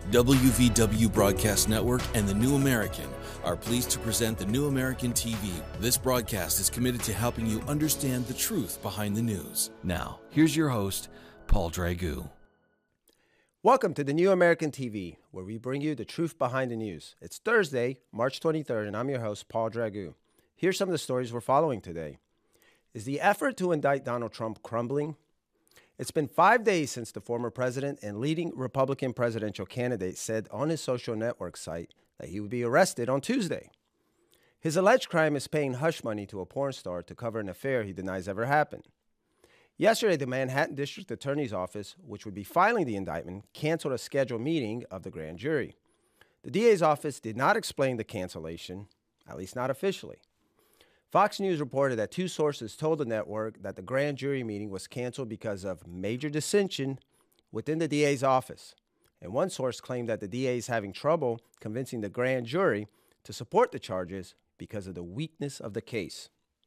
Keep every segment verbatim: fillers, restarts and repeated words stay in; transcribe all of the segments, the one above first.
W V W Broadcast Network and The New American are pleased to present The New American T V. This broadcast is committed to helping you understand the truth behind the news. Now, here's your host, Paul Dragoo. Welcome to The New American T V, where we bring you the truth behind the news. It's Thursday, March twenty-third, and I'm your host, Paul Dragoo. Here's some of the stories we're following today. Is the effort to indict Donald Trump crumbling? It's been five days since the former president and leading Republican presidential candidate said on his social network site that he would be arrested on Tuesday. His alleged crime is paying hush money to a porn star to cover an affair he denies ever happened. Yesterday, the Manhattan District Attorney's Office, which would be filing the indictment, canceled a scheduled meeting of the grand jury. The D A's office did not explain the cancellation, at least not officially. Fox News reported that two sources told the network that the grand jury meeting was canceled because of major dissension within the D A's office. And one source claimed that the D A is having trouble convincing the grand jury to support the charges because of the weakness of the case.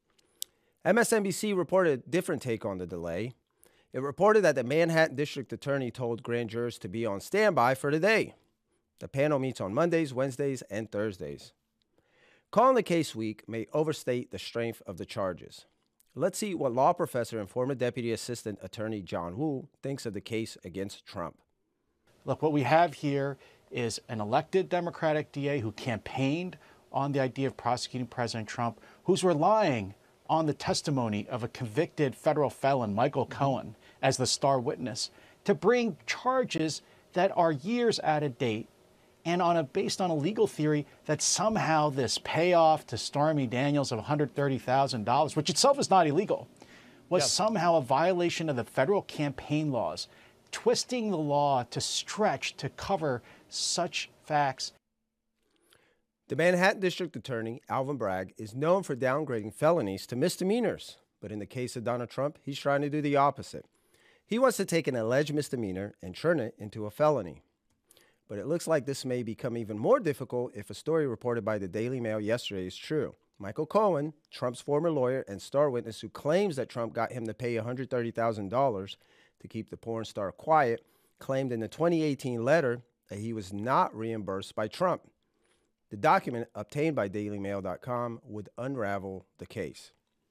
M S N B C reported a different take on the delay. It reported that the Manhattan District Attorney told grand jurors to be on standby for the day. The panel meets on Mondays, Wednesdays, and Thursdays. Calling the case weak may overstate the strength of the charges. Let's see what law professor and former Deputy Assistant Attorney John Woo thinks of the case against Trump. Look, what we have here is an elected Democratic D A who campaigned on the idea of prosecuting President Trump, who's relying on the testimony of a convicted federal felon, Michael Cohen, as the star witness, to bring charges that are years out of date and on a, based on a legal theory that somehow this payoff to Stormy Daniels of one hundred thirty thousand dollars, which itself is not illegal, was yep. somehow a violation of the federal campaign laws, twisting the law to stretch to cover such facts. The Manhattan District Attorney, Alvin Bragg, is known for downgrading felonies to misdemeanors. But in the case of Donald Trump, he's trying to do the opposite. He wants to take an alleged misdemeanor and turn it into a felony. But it looks like this may become even more difficult if a story reported by the Daily Mail yesterday is true. Michael Cohen, Trump's former lawyer and star witness who claims that Trump got him to pay one hundred thirty thousand dollars to keep the porn star quiet, claimed in the twenty eighteen letter that he was not reimbursed by Trump. The document obtained by Daily Mail dot com would unravel the case.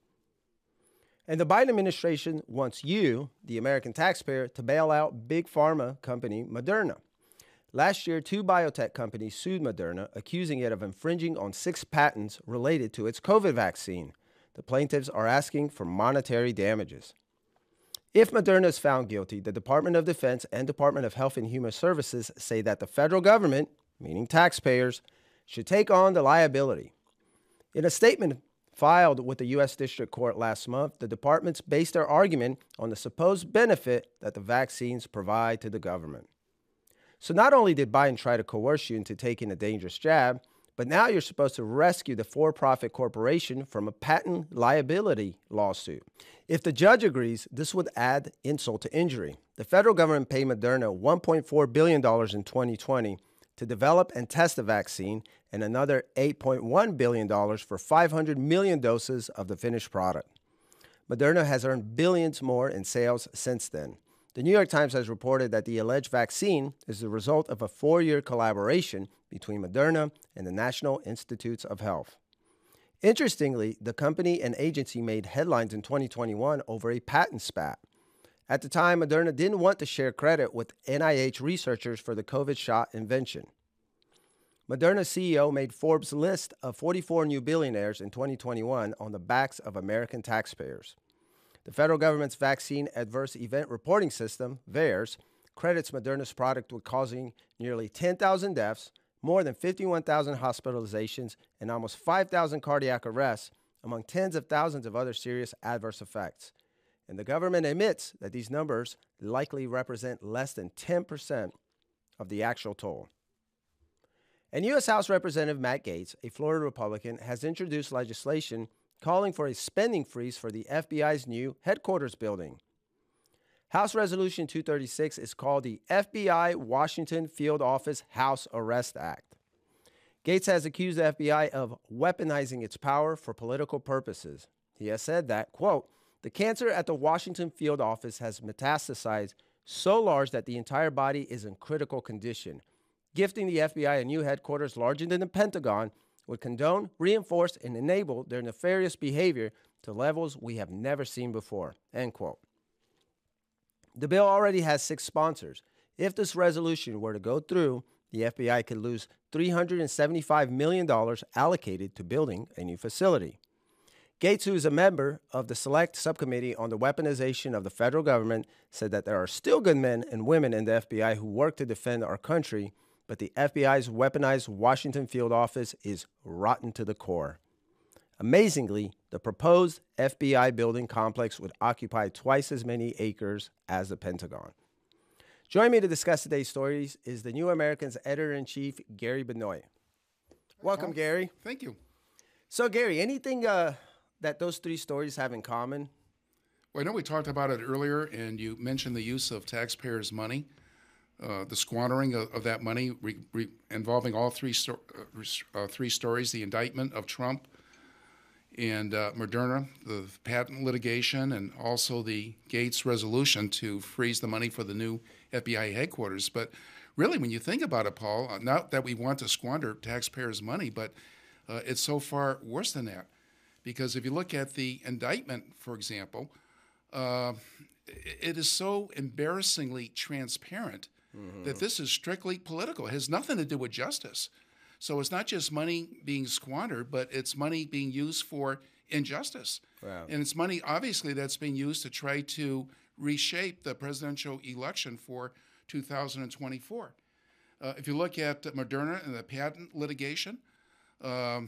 And the Biden administration wants you, the American taxpayer, to bail out big pharma company Moderna. Last year, two biotech companies sued Moderna, accusing it of infringing on six patents related to its COVID vaccine. The plaintiffs are asking for monetary damages. If Moderna is found guilty, the Department of Defense and Department of Health and Human Services say that the federal government, meaning taxpayers, should take on the liability. In a statement filed with the U S District Court last month, the departments based their argument on the supposed benefit that the vaccines provide to the government. So not only did Biden try to coerce you into taking a dangerous jab, but now you're supposed to rescue the for-profit corporation from a patent liability lawsuit. If the judge agrees, this would add insult to injury. The federal government paid Moderna one point four billion dollars in twenty twenty to develop and test the vaccine, and another eight point one billion dollars for five hundred million doses of the finished product. Moderna has earned billions more in sales since then. The New York Times has reported that the alleged vaccine is the result of a four-year collaboration between Moderna and the National Institutes of Health. Interestingly, the company and agency made headlines in twenty twenty-one over a patent spat. At the time, Moderna didn't want to share credit with N I H researchers for the COVID shot invention. Moderna's C E O made Forbes' list of forty-four new billionaires in twenty twenty-one on the backs of American taxpayers. The federal government's Vaccine Adverse Event Reporting System, VAERS, credits Moderna's product with causing nearly ten thousand deaths, more than fifty-one thousand hospitalizations, and almost five thousand cardiac arrests, among tens of thousands of other serious adverse effects. And the government admits that these numbers likely represent less than ten percent of the actual toll. And U S House Representative Matt Gaetz, a Florida Republican, has introduced legislation calling for a spending freeze for the F B I's new headquarters building. House Resolution two thirty-six is called the F B I Washington Field Office House Arrest Act. Gaetz has accused the F B I of weaponizing its power for political purposes. He has said that, quote, the cancer at the Washington Field Office has metastasized so large that the entire body is in critical condition. Gifting the F B I a new headquarters larger than the Pentagon would condone, reinforce, and enable their nefarious behavior to levels we have never seen before, end quote. The bill already has six sponsors. If this resolution were to go through, the F B I could lose three hundred seventy-five million dollars allocated to building a new facility. Gates, who is a member of the Select Subcommittee on the Weaponization of the Federal Government, said that there are still good men and women in the F B I who work to defend our country, but the F B I's weaponized Washington field office is rotten to the core. Amazingly, the proposed F B I building complex would occupy twice as many acres as the Pentagon. Joining me to discuss today's stories is the New American's editor-in-chief, Gary Benoit. Welcome, Well, Gary. Thank you. So, Gary, anything uh, that those three stories have in common? Well, I know we talked about it earlier, and you mentioned the use of taxpayers' money, uh, the squandering of, of that money re, re, involving all three, sto- uh, uh, three stories, the indictment of Trump and uh, Moderna, the patent litigation, and also the Gates resolution to freeze the money for the new F B I headquarters. But really, when you think about it, Paul, uh, not that we want to squander taxpayers' money, but uh, it's so far worse than that. Because if you look at the indictment, for example, uh, it is so embarrassingly transparent mm-hmm. that this is strictly political. It has nothing to do with justice. So it's not just money being squandered, but it's money being used for injustice. Wow. And it's money, obviously, that's being used to try to reshape the presidential election for two thousand twenty-four. Uh, if you look at Moderna and the patent litigation, um,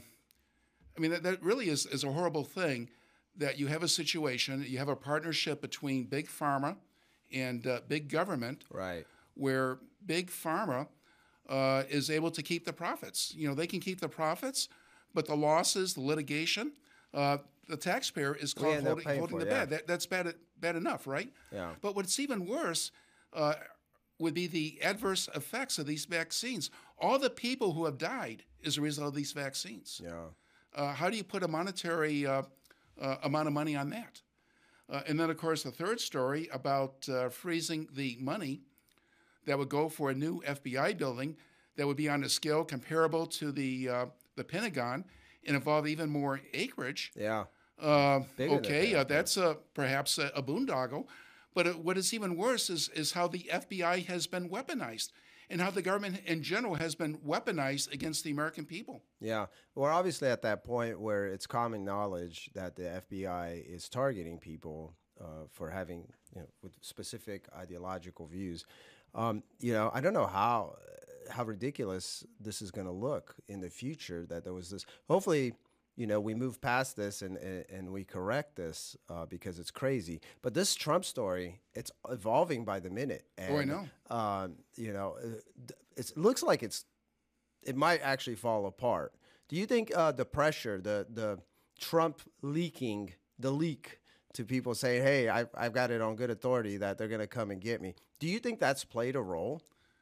I mean, that, that really is, is a horrible thing that you have a situation, you have a partnership between big pharma and uh, big government, Right. where big pharma uh, is able to keep the profits. You know, they can keep the profits, but the losses, the litigation, uh, the taxpayer is caught end up holding, paying holding for the it, yeah. bad. That, that's bad, bad enough, right? Yeah. But what's even worse uh, would be the adverse effects of these vaccines. All the people who have died as a result of these vaccines. Yeah. Uh, how do you put a monetary uh, uh, amount of money on that? Uh, and then, of course, the third story about uh, freezing the money that would go for a new F B I building that would be on a scale comparable to the uh, the Pentagon and involve even more acreage. Yeah. Uh, Bigger than okay, that, uh, that's a, perhaps a, a boondoggle. But it, what is even worse is, is how the F B I has been weaponized and how the government in general has been weaponized against the American people. Yeah. We're obviously at that point where it's common knowledge that the F B I is targeting people uh, for having, you know, with specific ideological views. Um, you know, I don't know how how ridiculous this is going to look in the future, that there was this. Hopefully, you know, we move past this and and, and we correct this uh, because it's crazy. But this Trump story, it's evolving by the minute. And, Oh, I know. Um, you know, it's, it looks like it's it might actually fall apart. Do you think uh, the pressure, the the Trump leaking, the leak to people saying, "Hey, I've I've got it on good authority that they're going to come and get me," do you think that's played a role?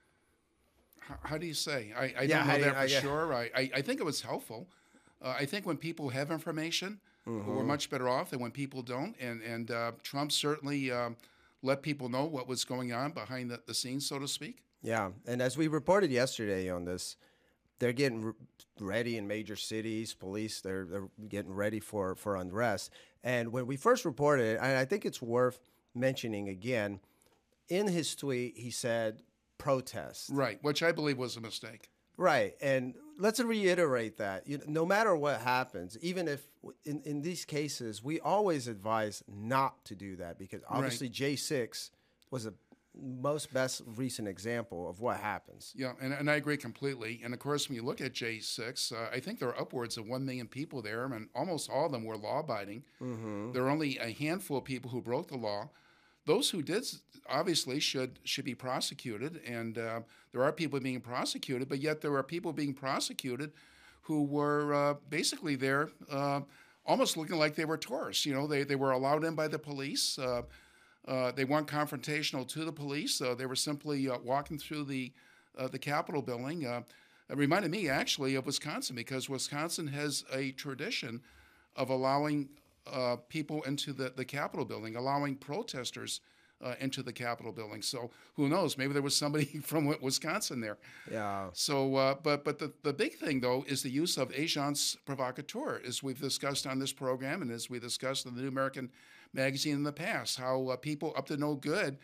How, how do you say? I, I Yeah, don't how know do you- that for I guess- sure. I, I, I think it was helpful. Uh, I think when people have information, Mm-hmm. we're much better off than when people don't. And, and uh, Trump certainly um, let people know what was going on behind the, the scenes, so to speak. Yeah, and as we reported yesterday on this, they're getting re- ready in major cities. Police, they're they're getting ready for, for unrest. And when we first reported it, and I think it's worth mentioning again, in his tweet he said protest. Right, which I believe was a mistake. Right, and let's reiterate that. You know, no matter what happens, even if in, in these cases, we always advise not to do that, because obviously J six was the most best recent example of what happens. Yeah, and, and I agree completely. And of course, when you look at J six, uh, I think there are upwards of one million people there, and almost all of them were law-abiding. Mm-hmm. There are only a handful of people who broke the law. Those who did obviously should should be prosecuted, and uh, there are people being prosecuted, but yet there are people being prosecuted who were uh, basically there uh, almost looking like they were tourists. You know, they, they were allowed in by the police. Uh, uh, they weren't confrontational to the police. Uh, they were simply uh, walking through the uh, the Capitol building. Uh, it reminded me, actually, of Wisconsin, because Wisconsin has a tradition of allowing uh, people into the, the Capitol building, allowing protesters uh, into the Capitol building. So who knows? Maybe there was somebody from Wisconsin there. Yeah. So, uh, but but the, the big thing, though, is the use of agents provocateurs, as we've discussed on this program and as we discussed in the New American Magazine in the past, how uh, people up to no good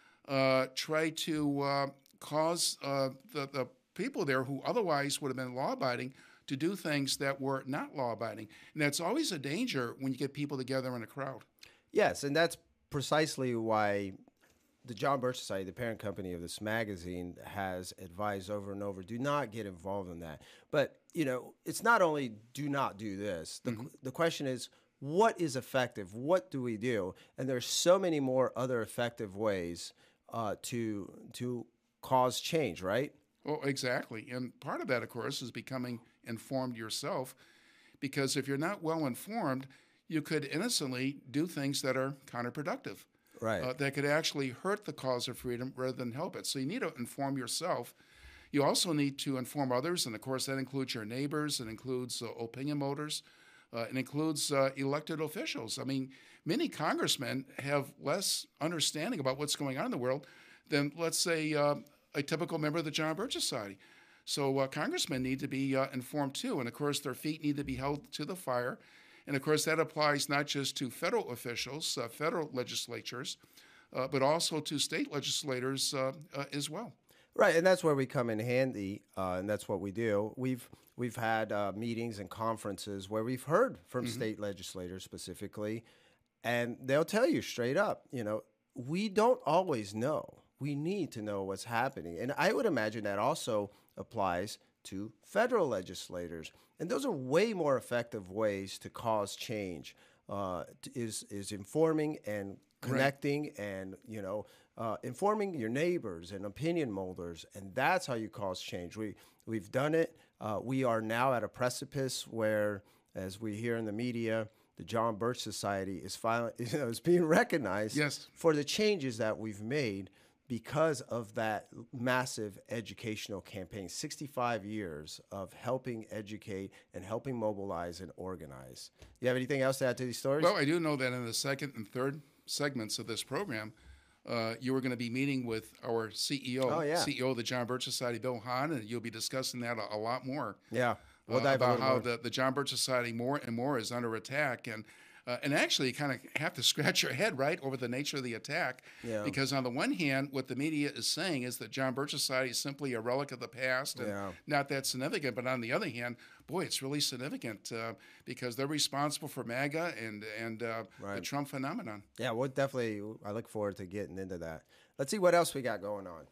uh, try to uh, cause uh, the, the people there who otherwise would have been law-abiding to do things that were not law-abiding. And that's always a danger when you get people together in a crowd. Yes, and that's precisely why the John Birch Society, the parent company of this magazine, has advised over and over, do not get involved in that. But, you know, it's not only do not do this. The, mm-hmm. the question is, what is effective? What do we do? And there's so many more other effective ways uh, to to cause change, right? Well, exactly. And part of that, of course, is becoming informed yourself, because if you're not well informed, you could innocently do things that are counterproductive, right? Uh, that could actually hurt the cause of freedom rather than help it. So you need to inform yourself. You also need to inform others, and of course that includes your neighbors, it includes uh, opinion voters, uh, it includes uh, elected officials. I mean, many congressmen have less understanding about what's going on in the world than, let's say, uh, a typical member of the John Birch Society. So uh, congressmen need to be uh, informed too, and of course their feet need to be held to the fire. And of course that applies not just to federal officials, uh, federal legislatures, uh, but also to state legislators uh, uh, as well. Right, and that's where we come in handy, uh, and that's what we do. We've we've had uh, meetings and conferences where we've heard from mm-hmm. state legislators specifically, and they'll tell you straight up, you know, we don't always know. We need to know what's happening. And I would imagine that also applies to federal legislators. And those are way more effective ways to cause change, uh, is is informing and connecting right. and, you know, uh, informing your neighbors and opinion molders. And that's how you cause change. We, we've done it. Uh, we are now at a precipice where, as we hear in the media, the John Birch Society is, finally, you know, is being recognized yes. for the changes that we've made because of that massive educational campaign, sixty-five years of helping educate and helping mobilize and organize. You have anything else to add to these stories? Well, I do know that in the second and third segments of this program, uh, you were going to be meeting with our C E O, oh, yeah. C E O of the John Birch Society, Bill Hahn, and you'll be discussing that a, a lot more. Yeah, we'll uh, about how the, the John Birch Society more and more is under attack. And Uh, and actually, you kind of have to scratch your head, right, over the nature of the attack. Yeah. Because on the one hand, what the media is saying is that John Birch Society is simply a relic of the past and yeah. not that significant. But on the other hand, boy, it's really significant uh, because they're responsible for MAGA and, and uh, right. the Trump phenomenon. Yeah, well, definitely, I look forward to getting into that. Let's see what else we got going on.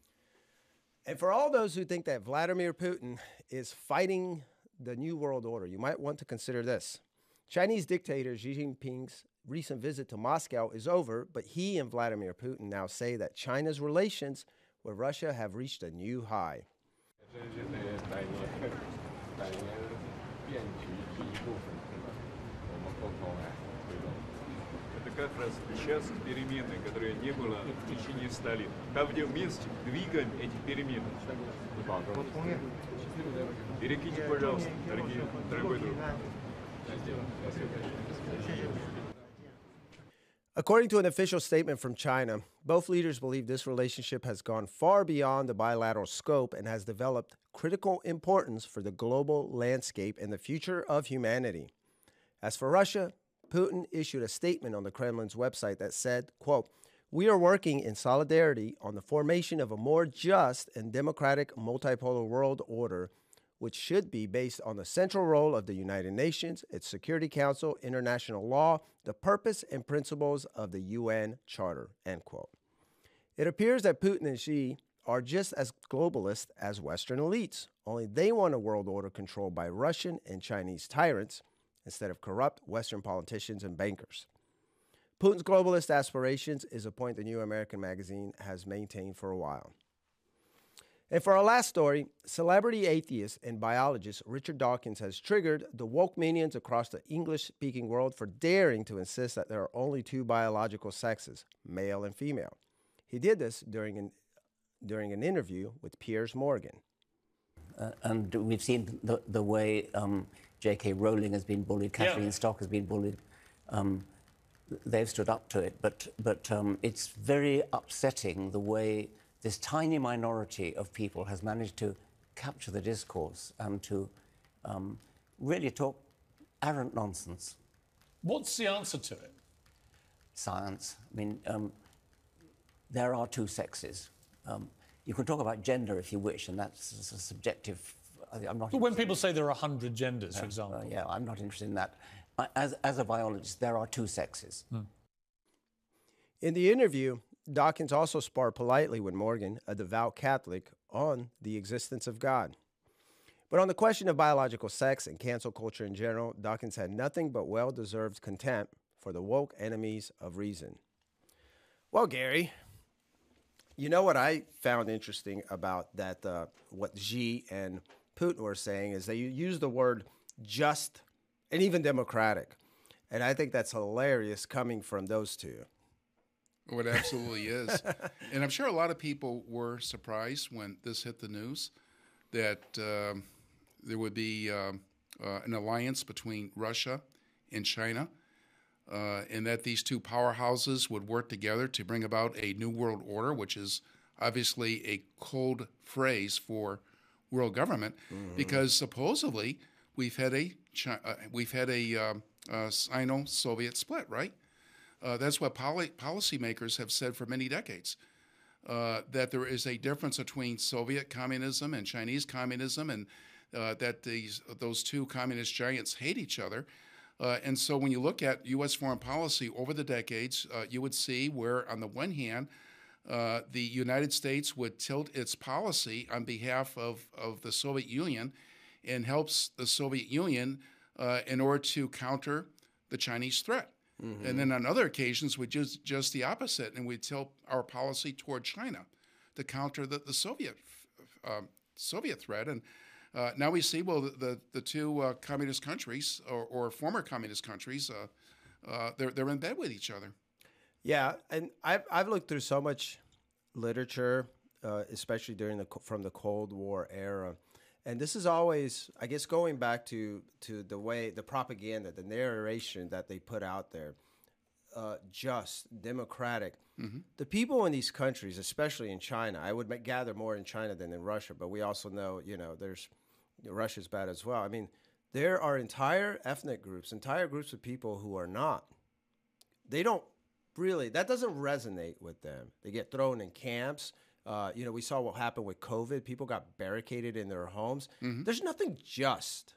And for all those who think that Vladimir Putin is fighting the New World Order, you might want to consider this. Chinese dictator Xi Jinping's recent visit to Moscow is over, but he and Vladimir Putin now say that China's relations with Russia have reached a new high. Это как раз сейчас перемены, которые не было в течение ста лет. Там, где вместе двигаем эти перемены. Перекиньте, пожалуйста, дорогие, дорогой друг. According to an official statement from China, both leaders believe this relationship has gone far beyond the bilateral scope and has developed critical importance for the global landscape and the future of humanity. As for Russia, Putin issued a statement on the Kremlin's website that said, quote, "We are working in solidarity on the formation of a more just and democratic multipolar world order, which should be based on the central role of the United Nations, its Security Council, international law, the purpose and principles of the U N Charter," end quote. It appears that Putin and Xi are just as globalist as Western elites, only they want a world order controlled by Russian and Chinese tyrants instead of corrupt Western politicians and bankers. Putin's globalist aspirations is a point the New American Magazine has maintained for a while. And for our last story, celebrity atheist and biologist Richard Dawkins has triggered the woke minions across the English-speaking world for daring to insist that there are only two biological sexes, male and female. He did this during an, during an interview with Piers Morgan. Uh, and we've seen the, the way um, J K Rowling has been bullied, Kathleen yeah. Stock has been bullied. Um, they've stood up to it. But, but um, it's very upsetting the way this tiny minority of people has managed to capture the discourse and to um, really talk arrant nonsense. What's the answer to it? Science. I mean, um, there are two sexes. Um, you can talk about gender if you wish, and that's a subjective. I'm not. But when people say there are a hundred genders, uh, for example. Uh, yeah, I'm not interested in that. I, as, as a biologist, there are two sexes. Hmm. In the interview, Dawkins also sparred politely with Morgan, a devout Catholic, on the existence of God. But on the question of biological sex and cancel culture in general, Dawkins had nothing but well-deserved contempt for the woke enemies of reason. Well, Gary, you know what I found interesting about that, uh, what Xi and Putin were saying is they use the word just and even democratic. And I think that's hilarious coming from those two. Oh, it absolutely is. And I'm sure a lot of people were surprised when this hit the news that um, there would be um, uh, an alliance between Russia and China, uh, and that these two powerhouses would work together to bring about a new world order, which is obviously a cold phrase for world government, mm-hmm. because supposedly we've had a Chi- uh, we've had a um, uh, Sino-Soviet split, right? Uh, that's what poli- policymakers have said for many decades, uh, that there is a difference between Soviet communism and Chinese communism, and uh, that these those two communist giants hate each other. Uh, and so when you look at U S foreign policy over the decades, uh, you would see where, on the one hand, uh, the United States would tilt its policy on behalf of, of the Soviet Union and helps the Soviet Union uh, in order to counter the Chinese threat. Mm-hmm. And then on other occasions, we just just the opposite, and we tilt our policy toward China to counter the, the Soviet uh, Soviet threat. And uh, now we see, well, the the, the two uh, communist countries or, or former communist countries, uh, uh, they're they're in bed with each other. Yeah, and I've I've looked through so much literature, uh, especially during the from the Cold War era. And this is always, I guess, going back to, to the way, the propaganda, the narration that they put out there, uh, just, democratic. Mm-hmm. The people in these countries, especially in China, I would gather more in China than in Russia, but we also know, you know, there's, Russia's bad as well. I mean, there are entire ethnic groups, entire groups of people who are not. They don't really, that doesn't resonate with them. They get thrown in camps. Uh, you know, we saw what happened with COVID. People got barricaded in their homes. Mm-hmm. There's nothing just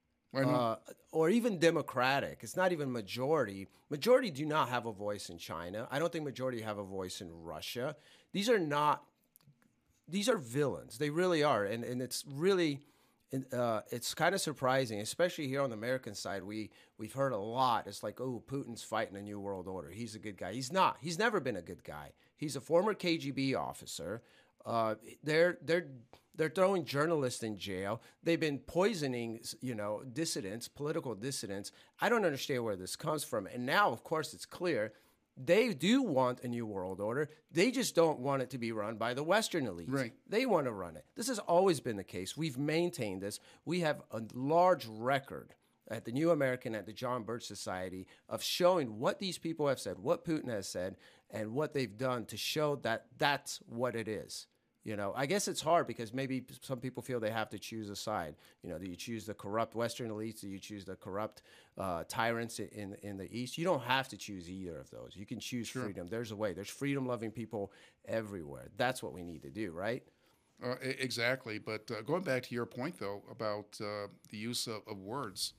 uh, or even democratic. It's not even majority. Majority do not have a voice in China. I don't think majority have a voice in Russia. These are not, these are villains. They really are. And, and it's really, uh, it's kind of surprising, especially here on the American side. We, we've heard a lot. It's like, oh, Putin's fighting a new world order. He's a good guy. He's not. He's never been a good guy. He's a former K G B officer. Uh, they're they're they're throwing journalists in jail. They've been poisoning, you know, dissidents, political dissidents. I don't understand where this comes from. And now, of course, it's clear they do want a new world order. They just don't want it to be run by the Western elite. Right. They want to run it. This has always been the case. We've maintained this. We have a large record at the New American, at the John Birch Society, of showing what these people have said, what Putin has said, and what they've done to show that that's what it is. You know, I guess it's hard because maybe some people feel they have to choose a side. You know, do you choose the corrupt Western elites? Do you choose the corrupt uh, tyrants in in the East? You don't have to choose either of those. You can choose sure. freedom. There's a way. There's freedom-loving people everywhere. That's what we need to do, right? Uh, exactly. But uh, going back to your point, though, about uh, the use of, of words,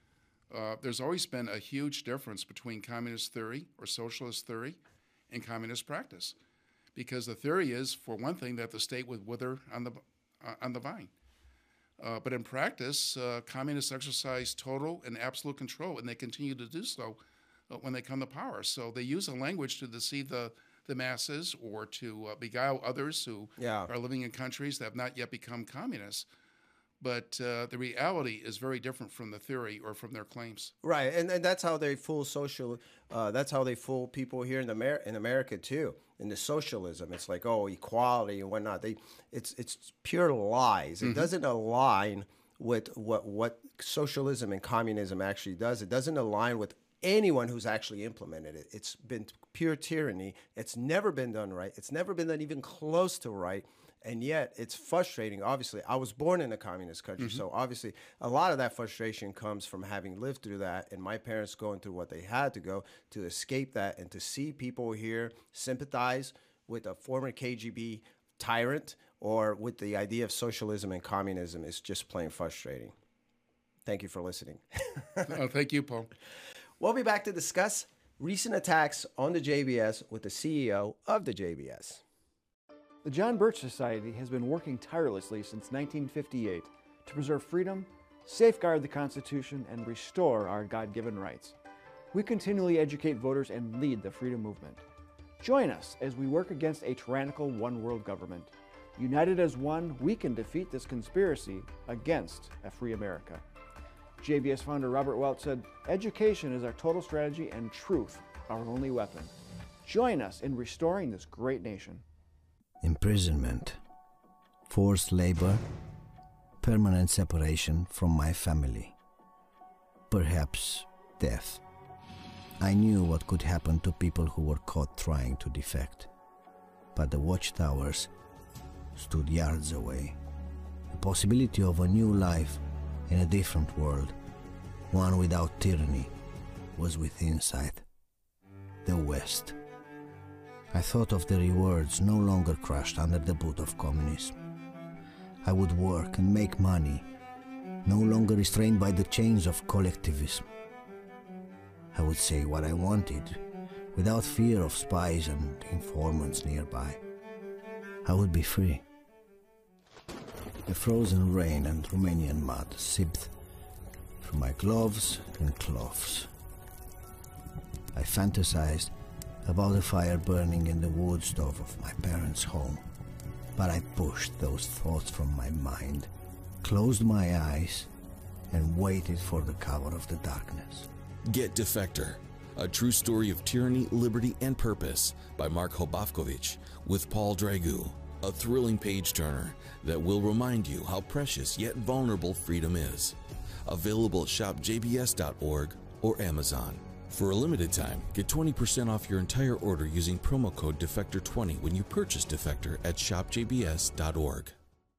uh, there's always been a huge difference between communist theory or socialist theory and communist practice. Because the theory is, for one thing, that the state would wither on the uh, on the vine. Uh, but in practice, uh, communists exercise total and absolute control, and they continue to do so uh, when they come to power. So they use a language to deceive the, the masses or to uh, beguile others who yeah. are living in countries that have not yet become communists. But uh, the reality is very different from the theory or from their claims. Right, and, and that's how they fool social. Uh, that's how they fool people here in Amer- in America too. In the socialism, it's like, oh, equality and whatnot. They, it's it's pure lies. It mm-hmm. doesn't align with what what socialism and communism actually does. It doesn't align with anyone who's actually implemented it. It's been pure tyranny. It's never been done right. It's never been done even close to right. And yet it's frustrating. Obviously, I was born in a communist country. Mm-hmm. So obviously a lot of that frustration comes from having lived through that and my parents going through what they had to go to escape that, and to see people here sympathize with a former K G B tyrant or with the idea of socialism and communism is just plain frustrating. Thank you for listening. Oh, thank you, Paul. We'll be back to discuss recent attacks on the J B S with the C E O of the J B S. The John Birch Society has been working tirelessly since nineteen fifty-eight to preserve freedom, safeguard the Constitution, and restore our God-given rights. We continually educate voters and lead the freedom movement. Join us as we work against a tyrannical one-world government. United as one, we can defeat this conspiracy against a free America. J B S founder Robert Welch said, "Education is our total strategy and truth our only weapon." Join us in restoring this great nation. Imprisonment, forced labor, permanent separation from my family, perhaps death. I knew what could happen to people who were caught trying to defect, but the watchtowers stood yards away. The possibility of a new life in a different world, one without tyranny, was within sight. The West. I thought of the rewards no longer crushed under the boot of communism. I would work and make money, no longer restrained by the chains of collectivism. I would say what I wanted, without fear of spies and informants nearby. I would be free. The frozen rain and Romanian mud sipped through my gloves and cloths. I fantasized about the fire burning in the wood stove of my parents' home, but I pushed those thoughts from my mind, closed my eyes, and waited for the cover of the darkness. Get Defector, a true story of tyranny, liberty, and purpose by Mark Hobafkovich with Paul Dragu, a thrilling page-turner that will remind you how precious yet vulnerable freedom is. Available at shop j b s dot org or Amazon. For a limited time, get twenty percent off your entire order using promo code defector twenty when you purchase Defector at shop j b s dot org.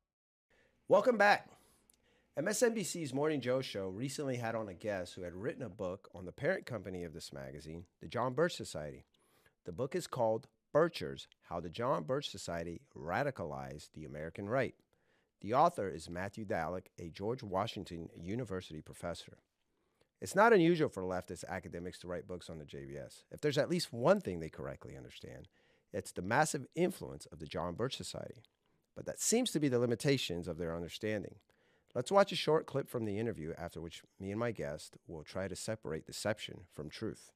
Welcome back. M S N B C's Morning Joe show recently had on a guest who had written a book on the parent company of this magazine, the John Birch Society. The book is called Birchers: How the John Birch Society Radicalized the American Right. The author is Matthew Dallek, a George Washington University professor. It's not unusual for leftist academics to write books on the J B S. If there's at least one thing they correctly understand, it's the massive influence of the John Birch Society. But that seems to be the limitations of their understanding. Let's watch a short clip from the interview, after which me and my guest will try to separate deception from truth.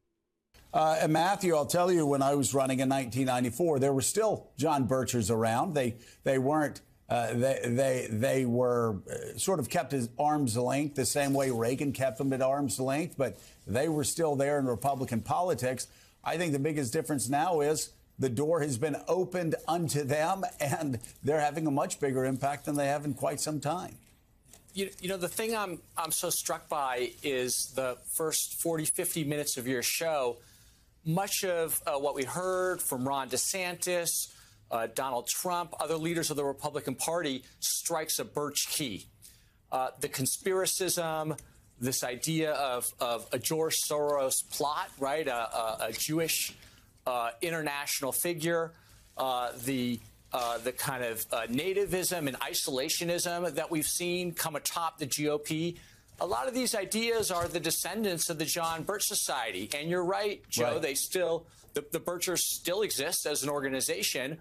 Uh, and Matthew, I'll tell you, when I was running in nineteen ninety-four, there were still John Birchers around. They they weren't. Uh, they they they were uh, sort of kept at arm's length, the same way Reagan kept them at arm's length, but they were still there in Republican politics. I think the biggest difference now is the door has been opened unto them, and they're having a much bigger impact than they have in quite some time. You, you know, the thing I'm I'm so struck by is the first forty, fifty minutes of your show. Much of uh, what we heard from Ron DeSantis, uh, Donald Trump, other leaders of the Republican Party strikes a Birch key. Uh, the conspiracism, this idea of, of a George Soros plot, right, a, a, a Jewish uh, international figure, uh, the uh, the kind of uh, nativism and isolationism that we've seen come atop the G O P. A lot of these ideas are the descendants of the John Birch Society. And you're right, Joe, right. they still, the, the Birchers still exist as an organization.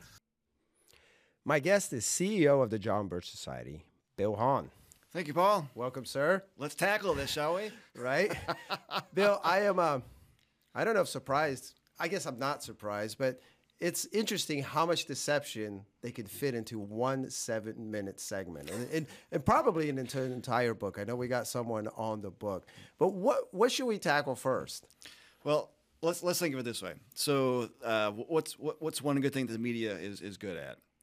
My guest is C E O of the John Birch Society, Bill Hahn. Thank you, Paul. Welcome, sir. Let's tackle this, shall we? Right? Bill, I am, uh, I don't know if surprised. I guess I'm not surprised, but it's interesting how much deception they can fit into one seven-minute segment, and, and, and probably into an entire book. I know we got someone on the book, but what what should we tackle first? Well, let's let's think of it this way. So, uh, what's what, what's one good thing that the media is is good at?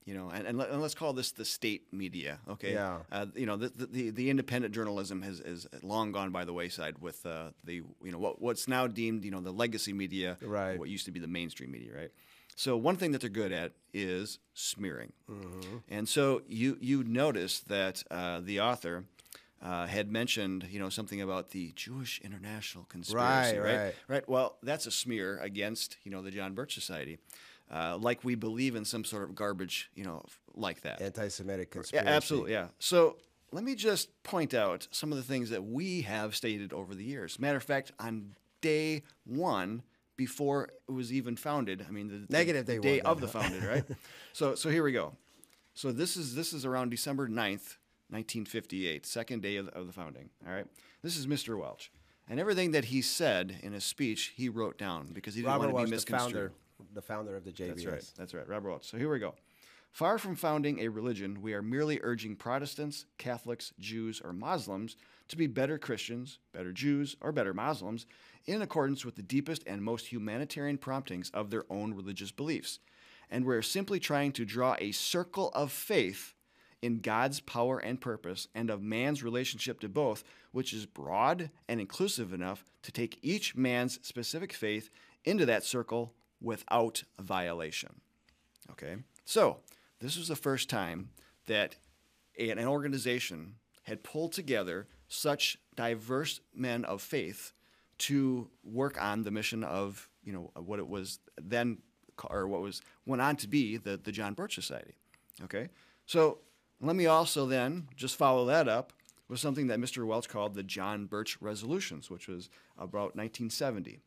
You know, and, and, let, and let's call this the state media, okay? Yeah. Uh, you know, the, the the independent journalism has is long gone by the wayside with uh, the you know what what's now deemed you know the legacy media, right? What used to be the mainstream media, right? So one thing that they're good at is smearing, mm-hmm. and so you you notice that uh, the author uh, had mentioned you know something about the Jewish International Conspiracy, right, right? Right. Right. Well, that's a smear against you know the John Birch Society. Uh, like we believe in some sort of garbage, you know, like that. Anti-Semitic conspiracy. Yeah, absolutely, yeah. So let me just point out some of the things that we have stated over the years. Matter of fact, on day one, before it was even founded, I mean, the, Negative the, the day day one, of the founded, right? So, so here we go. So this is this is around December ninth, nineteen fifty-eight, second day of the, of the founding. All right. This is Mister Welch, and everything that he said in his speech, he wrote down because he didn't Robert want to Welch, be the misconstrued. founder, the founder of the J B S. That's right. That's right. Robert Welch. So here we go. Far from founding a religion, we are merely urging Protestants, Catholics, Jews, or Muslims to be better Christians, better Jews, or better Muslims in accordance with the deepest and most humanitarian promptings of their own religious beliefs. And we're simply trying to draw a circle of faith in God's power and purpose and of man's relationship to both, which is broad and inclusive enough to take each man's specific faith into that circle without violation. Okay? So, this was the first time that an organization had pulled together such diverse men of faith to work on the mission of, you know, what it was then, or what was went on to be the, the John Birch Society. Okay? So, let me also then just follow that up with something that Mister Welch called the John Birch Resolutions, which was about nineteen seventy.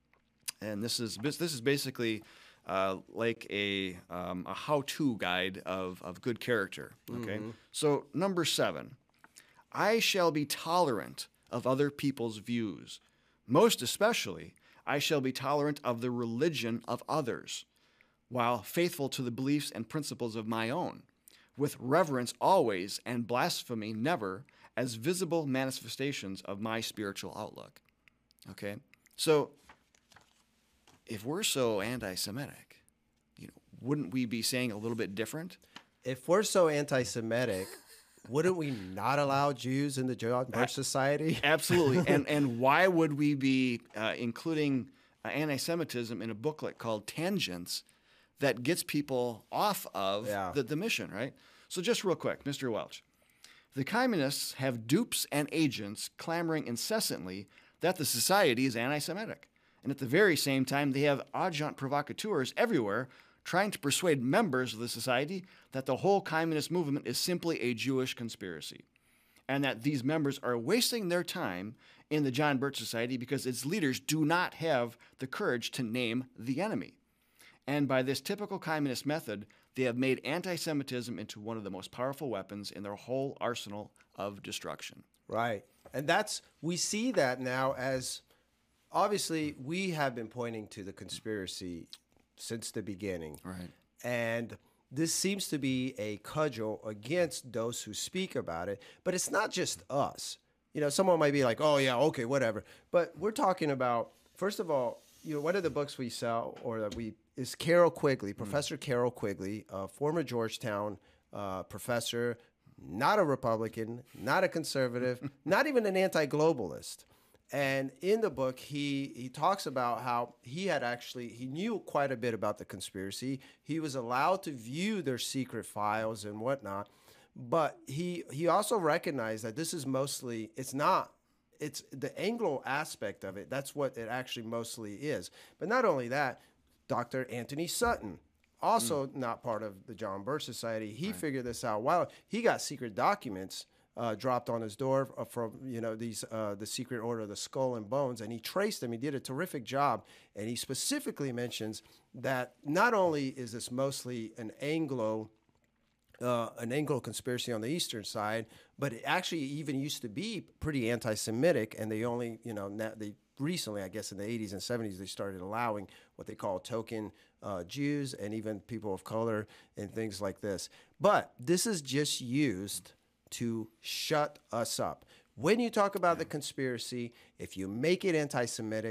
And this is this is basically uh, like a um, a how-to guide of, of good character. Okay, Mhm. so number seven, I shall be tolerant of other people's views. Most especially, I shall be tolerant of the religion of others, while faithful to the beliefs and principles of my own, with reverence always and blasphemy never, as visible manifestations of my spiritual outlook. Okay, so if we're so anti-Semitic, you know, wouldn't we be saying a little bit different? If we're so anti-Semitic, wouldn't we not allow Jews in the John Birch Society? Absolutely. and and why would we be uh, including uh, anti-Semitism in a booklet called Tangents that gets people off of Yeah. the, the mission, right? So just real quick, Mister Welch. The communists have dupes and agents clamoring incessantly that the society is anti-Semitic. And at the very same time, they have adjunct provocateurs everywhere trying to persuade members of the society that the whole communist movement is simply a Jewish conspiracy, and that these members are wasting their time in the John Birch Society because its leaders do not have the courage to name the enemy. And by this typical communist method, they have made anti-Semitism into one of the most powerful weapons in their whole arsenal of destruction. Right. And that's, we see that now as, obviously, we have been pointing to the conspiracy since the beginning. Right. And this seems to be a cudgel against those who speak about it. But it's not just us. You know, someone might be like, oh, yeah, okay, whatever. But we're talking about, first of all, you know, one of the books we sell or that we is Carol Quigley, Professor mm. Carol Quigley, a former Georgetown uh, professor, not a Republican, not a conservative, not even an anti-globalist. And in the book, he he talks about how he had actually, he knew quite a bit about the conspiracy. He was allowed to view their secret files and whatnot. But he he also recognized that this is mostly, it's not, it's the Anglo aspect of it. That's what it actually mostly is. But not only that, Doctor Anthony Sutton, also mm. not part of the John Birch Society, he right. figured this out. Wow, he got secret documents Uh, dropped on his door from, you know, these uh, the Secret Order of the Skull and Bones, and he traced them. He did a terrific job, and he specifically mentions that not only is this mostly an Anglo, uh, an Anglo conspiracy on the eastern side, but it actually even used to be pretty anti-Semitic, and they only, you know, now they recently, I guess, in the eighties and seventies, they started allowing what they call token uh, Jews and even people of color and things like this. But this is just used to shut us up. When you talk about the conspiracy, if you make it anti-Semitic,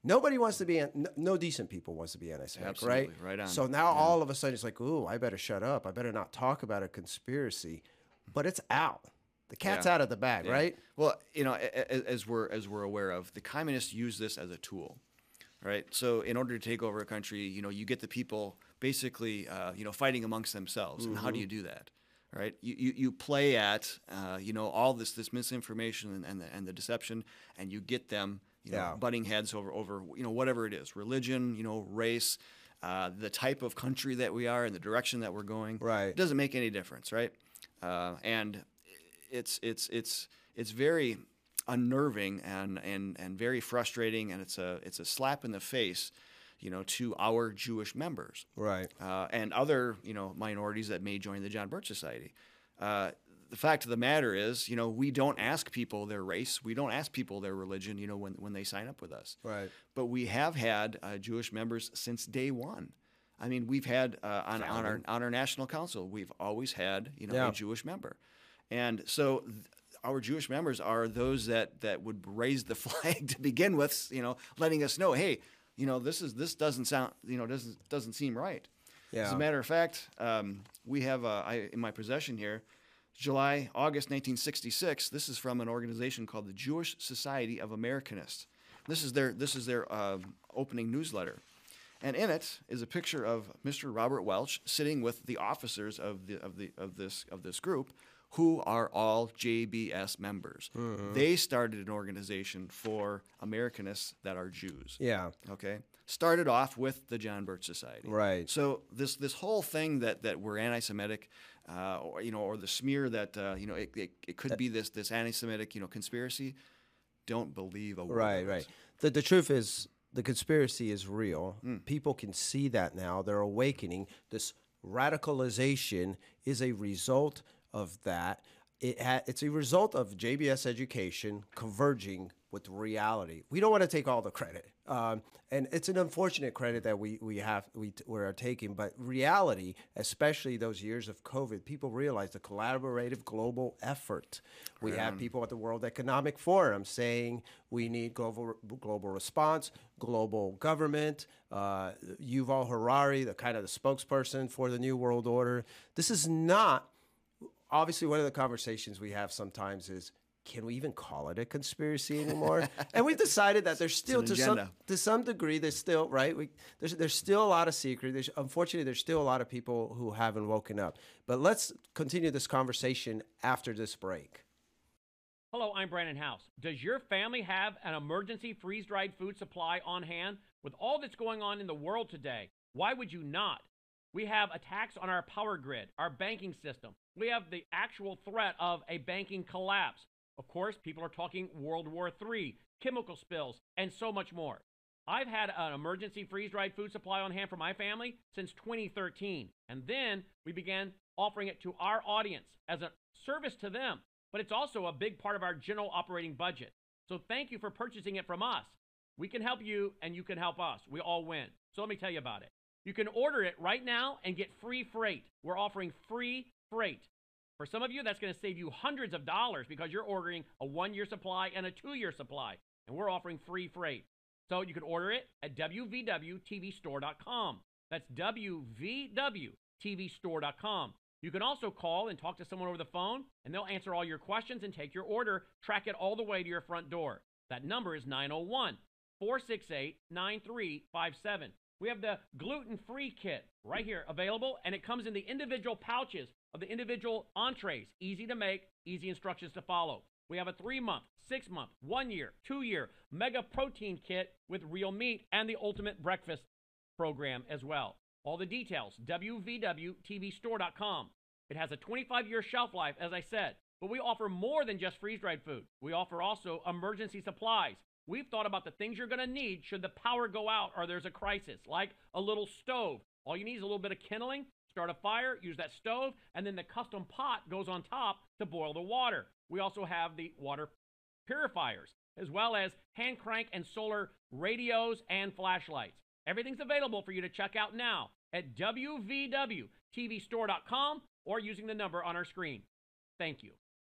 Nobody wants to be, no, no decent people wants to be anti-Semitic, right? Absolutely, right on. So now yeah. all of a sudden it's like, ooh, I better shut up. I better not talk about a conspiracy. But it's out. The cat's yeah. out of the bag, yeah. right? Well, you know, as we're as we're aware of, the communists use this as a tool, right? So in order to take over a country, you know, you get the people basically, uh, you know, fighting amongst themselves. Mm-hmm. And how do you do that, right? You you, you play at, uh, you know, all this this misinformation and and the, and the deception, and you get them, you know, yeah. butting heads over over you know whatever it is, religion, you know, race, uh, the type of country that we are, and the direction that we're going. Right. It doesn't make any difference, right? Uh, and it's it's it's it's very unnerving and, and, and very frustrating, and it's a it's a slap in the face, you know, to our Jewish members, right, uh, and other you know minorities that may join the John Birch Society. Uh, the fact of the matter is, you know, we don't ask people their race, we don't ask people their religion, you know, when when they sign up with us, right. But we have had uh, Jewish members since day one. I mean, we've had uh, on, on our on our national council, we've always had you know yeah. a Jewish member, and so th- our Jewish members are those that that would raise the flag to begin with, you know, letting us know, hey, you know, this is this doesn't sound, you know, doesn't doesn't seem right. Yeah. As a matter of fact, um, we have uh, I, in my possession here, July August nineteen sixty-six. This is from an organization called the Jewish Society of Americanists. This is their this is their uh, opening newsletter. And in it is a picture of Mister Robert Welch sitting with the officers of the of the of this of this group, who are all J B S members. Mm-hmm. They started an organization for Americanists that are Jews. Yeah. Okay. Started off with the John Birch Society. Right. So this this whole thing that that we're anti-Semitic, uh, or you know, or the smear that uh, you know it, it, it could be this this anti-Semitic you know conspiracy. Don't believe a word. Right. of it. Right. The the truth is, the conspiracy is real. Mm. People can see that now. They're awakening. This radicalization is a result of that. It ha- it's a result of J B S education converging with reality. We don't want to take all the credit, um, and it's an unfortunate credit that we we have we we are taking. But reality, especially those years of COVID, people realize the collaborative global effort. We Right have on. people at the World Economic Forum saying we need global global response, global government. Uh, Yuval Harari, the kind of the spokesperson for the New World Order. This is not. Obviously, one of the conversations we have sometimes is, can we even call it a conspiracy anymore? And we've decided that there's still, an to some agenda. to some degree, there's still, right? We, there's there's still a lot of secret. There's, unfortunately, there's still a lot of people who haven't woken up. But let's continue this conversation after this break. Hello, I'm Brandon House. Does your family have an emergency freeze-dried food supply on hand? With all that's going on in the world today, why would you not? We have attacks on our power grid, our banking system. We have the actual threat of a banking collapse. Of course, people are talking World War Three, chemical spills, and so much more. I've had an emergency freeze-dried food supply on hand for my family since twenty thirteen. And then we began offering it to our audience as a service to them. But it's also a big part of our general operating budget. So thank you for purchasing it from us. We can help you, and you can help us. We all win. So let me tell you about it. You can order it right now and get free freight. We're offering free freight. For some of you, that's going to save you hundreds of dollars because you're ordering a one-year supply and a two-year supply, and we're offering free freight. So you can order it at w v w t v store dot com. That's w v w t v store dot com. You can also call and talk to someone over the phone, and they'll answer all your questions and take your order, track it all the way to your front door. That number is nine oh one, four six eight, nine three five seven. We have the gluten-free kit right here available, and it comes in the individual pouches of the individual entrees. Easy to make, easy instructions to follow. We have a three-month, six-month, one-year, two-year mega protein kit with real meat and the ultimate breakfast program as well. All the details, w v w t v store dot com. It has a twenty-five year shelf life, as I said, but we offer more than just freeze-dried food. We offer also emergency supplies. We've thought about the things you're going to need should the power go out or there's a crisis, like a little stove. All you need is a little bit of kindling, start a fire, use that stove, and then the custom pot goes on top to boil the water. We also have the water purifiers, as well as hand crank and solar radios and flashlights. Everything's available for you to check out now at w v w t v store dot com or using the number on our screen. Thank you.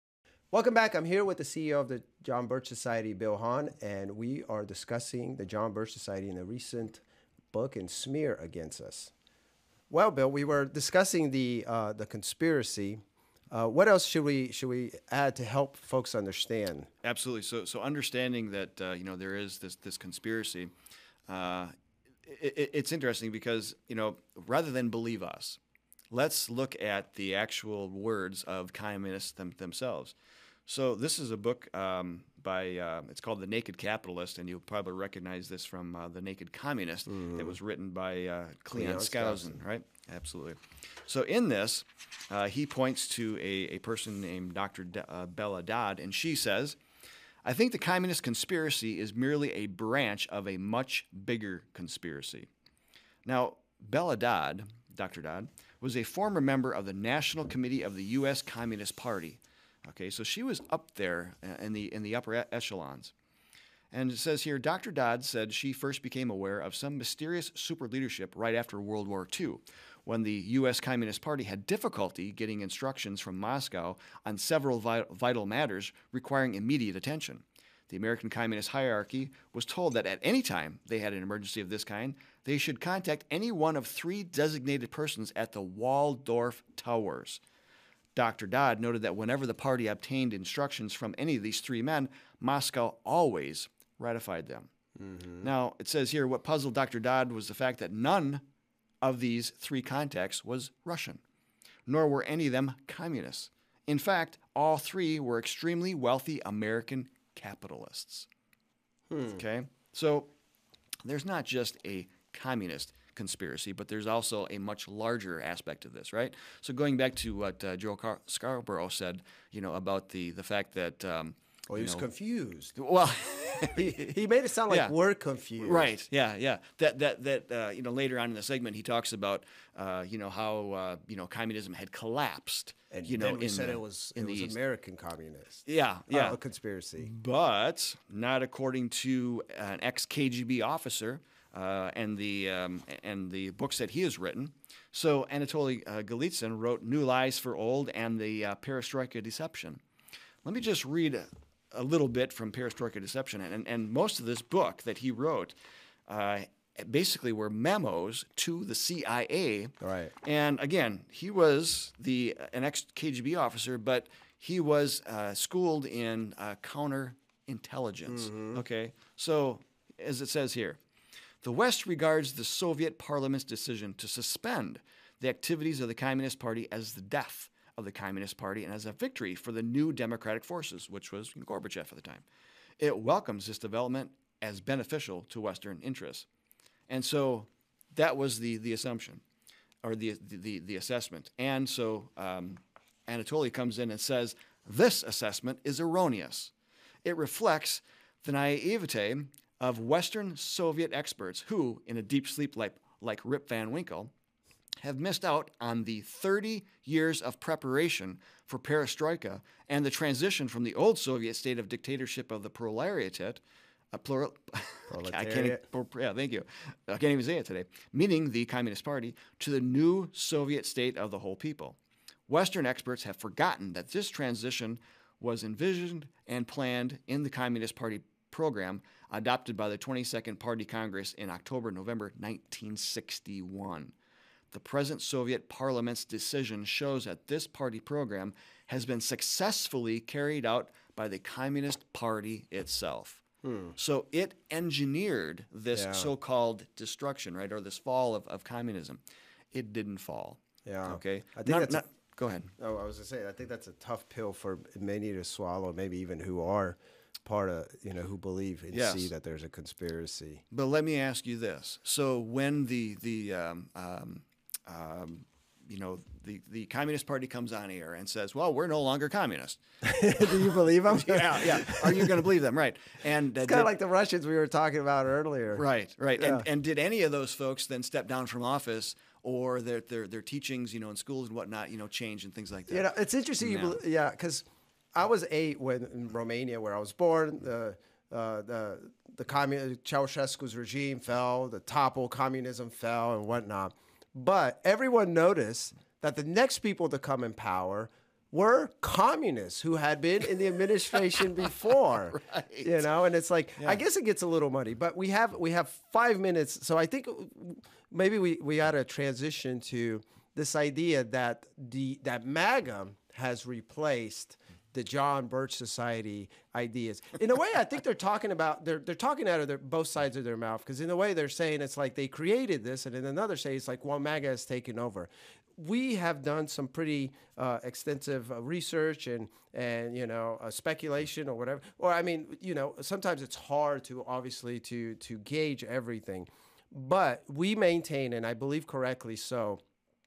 Welcome back. I'm here with the C E O of the John Birch Society, Bill Hahn, and we are discussing the John Birch Society in a recent book and smear against us. Well, Bill, we were discussing the uh, the conspiracy. Uh, what else should we should we add to help folks understand? Absolutely. So, so understanding that uh, you know there is this this conspiracy, uh, it, it's interesting because you know rather than believe us, let's look at the actual words of communists them, themselves. So this is a book um, by, uh, it's called The Naked Capitalist, and you'll probably recognize this from uh, The Naked Communist. Mm. It was written by uh, Cleon Skousen, right? Absolutely. So in this, uh, he points to a, a person named Doctor D- uh, Bella Dodd, and she says, I think the communist conspiracy is merely a branch of a much bigger conspiracy. Now, Bella Dodd, Doctor Dodd, was a former member of the National Committee of the U S Communist Party. Okay, so she was up there in the in the upper echelons. And it says here, Doctor Dodd said she first became aware of some mysterious super leadership right after World War Two, when the U S Communist Party had difficulty getting instructions from Moscow on several vital matters requiring immediate attention. The American Communist hierarchy was told that at any time they had an emergency of this kind, they should contact any one of three designated persons at the Waldorf Towers. Doctor Dodd noted that whenever the party obtained instructions from any of these three men, Moscow always ratified them. Mm-hmm. Now, it says here, what puzzled Doctor Dodd was the fact that none of these three contacts was Russian, nor were any of them communists. In fact, all three were extremely wealthy American capitalists. Hmm. Okay? So there's not just a communist conspiracy, but there's also a much larger aspect of this, right? So going back to what uh, Joe Car- Scarborough said, you know, about the the fact that um, well, he was know, confused. Well, he, he made it sound like yeah. we're confused, right? Yeah, yeah. That that that uh, you know later on in the segment he talks about uh, you know how uh, you know communism had collapsed, and you know then we in said the, it was in it was the East. American communists. Yeah, yeah, uh, a conspiracy, but not according to an ex-K G B officer. Uh, and the um, and the books that he has written. So Anatoly uh, Golitsyn wrote New Lies for Old and the uh, Perestroika Deception. Let me just read a, a little bit from Perestroika Deception. And, and most of this book that he wrote uh, basically were memos to the C I A. Right. And again, he was the an ex-K G B officer, but he was uh, schooled in uh, counterintelligence. Mm-hmm. Okay. So as it says here, the West regards the Soviet parliament's decision to suspend the activities of the Communist Party as the death of the Communist Party and as a victory for the new democratic forces, which was Gorbachev at the time. It welcomes this development as beneficial to Western interests. And so that was the, the assumption, or the, the, the assessment. And so um, Anatoly comes in and says, this assessment is erroneous. It reflects the naivete of Western Soviet experts who, in a deep sleep like, like Rip Van Winkle, have missed out on the thirty years of preparation for perestroika and the transition from the old Soviet state of dictatorship of the proletariat, uh, plural, I can't even, yeah, thank you. I can't even say it today, meaning the Communist Party, to the new Soviet state of the whole people. Western experts have forgotten that this transition was envisioned and planned in the Communist Party program adopted by the twenty-second Party Congress in October-November nineteen sixty-one. The present Soviet parliament's decision shows that this party program has been successfully carried out by the Communist Party itself. Hmm. So it engineered this yeah. so-called destruction, right, or this fall of, of communism. It didn't fall. Yeah. Okay. I think not, that's not, a, go ahead. Oh, I was going to say, I think that's a tough pill for many to swallow, maybe even who are part of, you know, who believe and yes. see that there's a conspiracy. But let me ask you this. So when the, the um, um, um, you know, the, the Communist Party comes on air and says, well, we're no longer communist. Do you believe them? yeah, yeah. Are you going to believe them? Right. And uh, it's kind of like the Russians we were talking about earlier. Right, right. Yeah. And, and did any of those folks then step down from office, or their, their, their teachings, you know, in schools and whatnot, you know, change and things like that? You know, it's interesting. No. You believe, yeah, because I was eight when in Romania, where I was born, the uh, the the communist Ceausescu's regime fell, the topple communism fell, and whatnot. But everyone noticed that the next people to come in power were communists who had been in the administration before. Right. You know, and it's like, Yeah. I guess it gets a little muddy, but we have we have five minutes. So I think maybe we, we ought to transition to this idea that the that MAGA has replaced the John Birch Society ideas. In a way, I think they're talking about they're they're talking out of their, both sides of their mouth, because in a way they're saying it's like they created this, and in another say it's like, well, MAGA has taken over. We have done some pretty uh, extensive uh, research and and you know uh, speculation or whatever. Or I mean, you know, sometimes it's hard to obviously to to gauge everything, but we maintain, and I believe correctly so,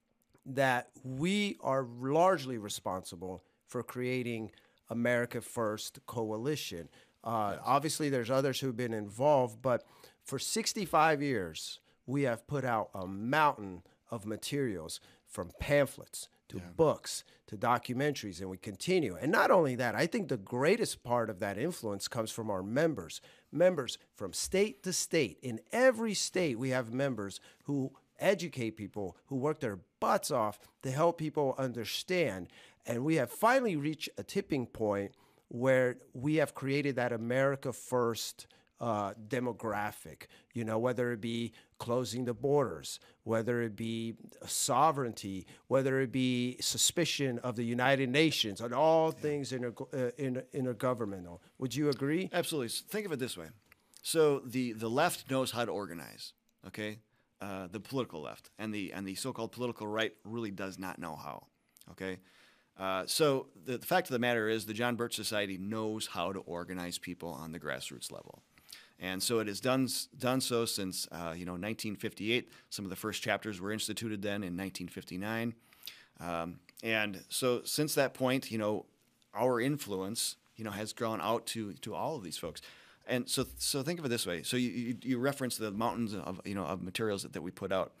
that we are largely responsible for creating America First coalition. Uh, yes. Obviously, there's others who've been involved, but for sixty-five years, we have put out a mountain of materials, from pamphlets to yeah. books to documentaries, and we continue. And not only that, I think the greatest part of that influence comes from our members. Members from state to state. In every state, we have members who educate people, who work their butts off to help people understand. And we have finally reached a tipping point where we have created that America First uh, demographic, you know, whether it be closing the borders, whether it be sovereignty, whether it be suspicion of the United Nations, and all yeah. things inter, uh, inter, intergovernmental. Would you agree? Absolutely. Think of it this way. So the, the left knows how to organize, okay? Uh, the political left, and the and the so-called political right really does not know how, okay? Uh, so the, the fact of the matter is the John Birch Society knows how to organize people on the grassroots level. And so it has done, done so since, uh, you know, nineteen fifty-eight. Some of the first chapters were instituted then in nineteen fifty-nine. Um, and so since that point, you know, our influence, you know, has gone out to, to all of these folks. And so, so think of it this way. So you, you, you reference the mountains of, you know, of materials that, that we put out.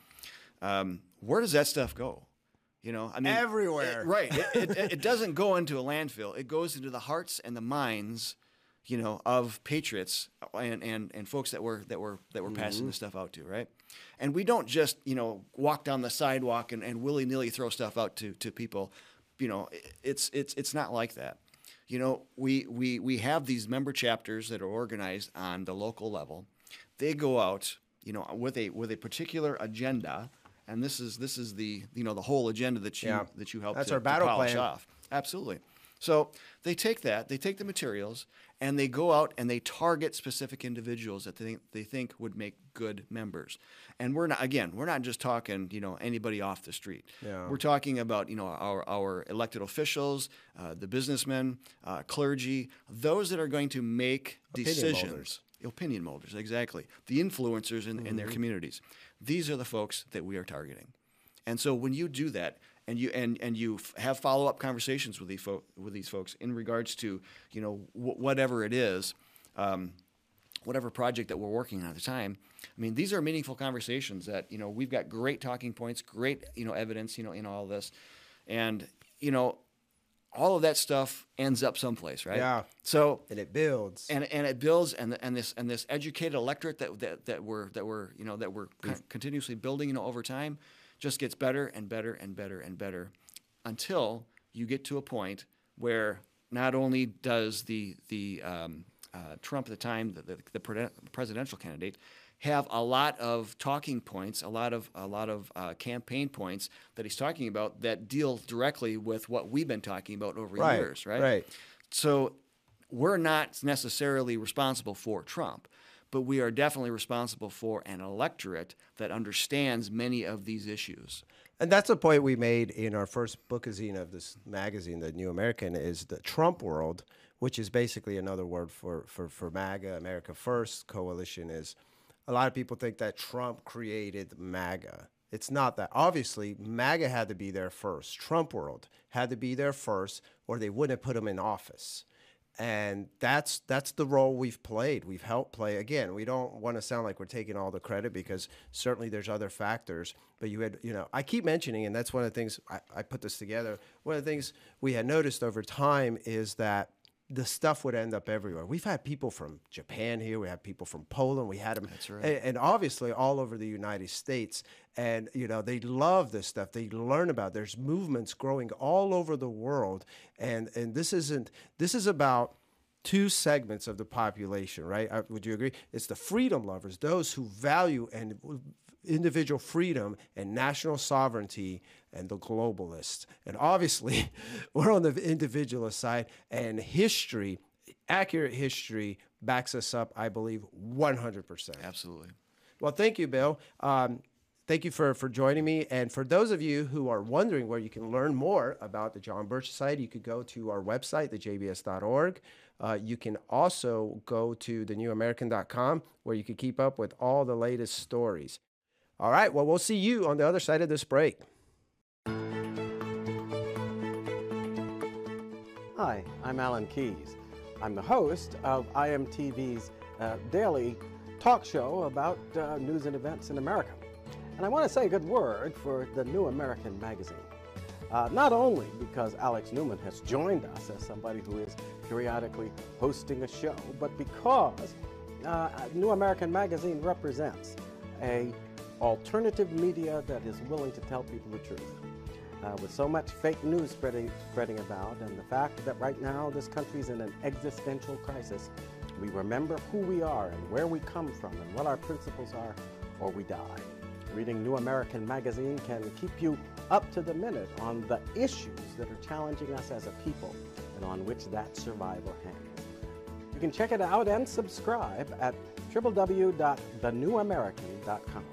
Um, where does that stuff go? You know, I mean, everywhere. It, right. It, it, it doesn't go into a landfill. It goes into the hearts and the minds, you know, of patriots and, and, and folks that were that were that were passing mm-hmm. this stuff out to, right? And we don't just, you know, walk down the sidewalk and, and willy nilly throw stuff out to, to people. You know, it's it's it's not like that. You know, we, we, we have these member chapters that are organized on the local level. They go out, you know, with a with a particular agenda, and this is this is the you know the whole agenda that you yeah. that you help That's to, our battle to polish plan. off. Absolutely. So they take that, they take the materials, and they go out and they target specific individuals that they think, they think would make good members. And we're not, again, we're not just talking, you know, anybody off the street. Yeah. We're talking about, you know, our, our elected officials, uh, the businessmen, uh, clergy, those that are going to make Opinion decisions. molders. Opinion molders, exactly. The influencers in, Mm-hmm. in their communities. These are the folks that we are targeting. And so when you do that, and you and and you f- have follow-up conversations with these fo- with these folks in regards to, you know, w- whatever it is, um, whatever project that we're working on at the time. I mean, these are meaningful conversations that, you know, we've got great talking points, great, you know, evidence, you know, in all this, and you know, all of that stuff ends up someplace, right? Yeah. So and it builds, and and it builds, and and this and this educated electorate that that that we're that we're you know that we're con- continuously building, you know, over time, just gets better and better and better and better until you get to a point where not only does the the um, uh, Trump at the time, the, the, the pre- presidential candidate, have a lot of talking points, a lot of a lot of uh, campaign points that he's talking about that deal directly with what we've been talking about over right, years, right? Right. So we're not necessarily responsible for Trump, but we are definitely responsible for an electorate that understands many of these issues. And that's a point we made in our first bookazine of this magazine, The New American, is the Trump world, which is basically another word for, for, for MAGA, America First coalition. Is a lot of people think that Trump created MAGA. It's not that. Obviously, MAGA had to be there first. Trump world had to be there first, or they wouldn't have put him in office. And that's that's the role we've played. We've helped play. Again, we don't want to sound like we're taking all the credit, because certainly there's other factors. But you had, you know, I keep mentioning, and that's one of the things I, I put this together. One of the things we had noticed over time is that the stuff would end up everywhere. We've had people from Japan here. We had people from Poland. We had them, That's right. and, and obviously all over the United States. And, you know, they love this stuff. They learn about it. There's movements growing all over the world. And, and this isn't, this is about two segments of the population, right? I, would you agree? It's the freedom lovers, those who value and individual freedom and national sovereignty, and the globalists. And obviously, we're on the individualist side, and history, accurate history, backs us up, I believe, one hundred percent. Absolutely. Well, thank you, Bill. Um, thank you for, for joining me. And for those of you who are wondering where you can learn more about the John Birch Society, you could go to our website, the j b s dot org. Uh, you can also go to the new american dot com, where you can keep up with all the latest stories. All right, well, we'll see you on the other side of this break. Hi, I'm Alan Keyes. I'm the host of I M T V's uh, daily talk show about uh, news and events in America. And I want to say a good word for the New American magazine. Uh, not only because Alex Newman has joined us as somebody who is periodically hosting a show, but because uh, New American magazine represents a alternative media that is willing to tell people the truth. Uh, with so much fake news spreading, spreading about, and the fact that right now this country's in an existential crisis, we remember who we are and where we come from and what our principles are, or we die. Reading New American Magazine can keep you up to the minute on the issues that are challenging us as a people and on which that survival hangs. You can check it out and subscribe at w w w dot the new american dot com.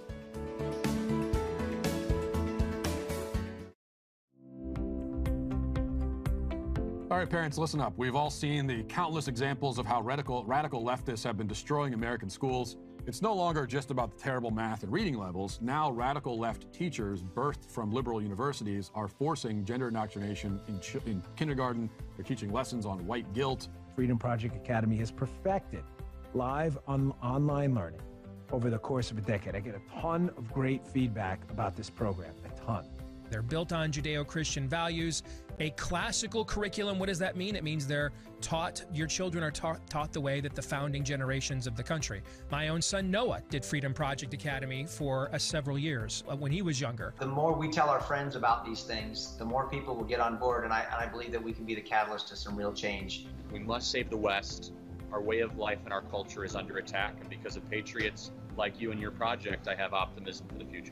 All right, parents, listen up. We've all seen the countless examples of how radical, radical leftists have been destroying American schools. It's no longer just about the terrible math and reading levels. Now, radical left teachers birthed from liberal universities are forcing gender indoctrination in, ch- in kindergarten. They're teaching lessons on white guilt. Freedom Project Academy has perfected live on online learning over the course of a decade. I get a ton of great feedback about this program, a ton. They're built on Judeo-Christian values, a classical curriculum. What does that mean? It means they're taught, your children are taught, taught the way that the founding generations of the country. My own son Noah did Freedom Project Academy for uh, several years uh, when he was younger. The more we tell our friends about these things, the more people will get on board, and I, and I believe that we can be the catalyst to some real change. We must save the West. Our way of life and our culture is under attack, and because of patriots like you and your project, I have optimism for the future.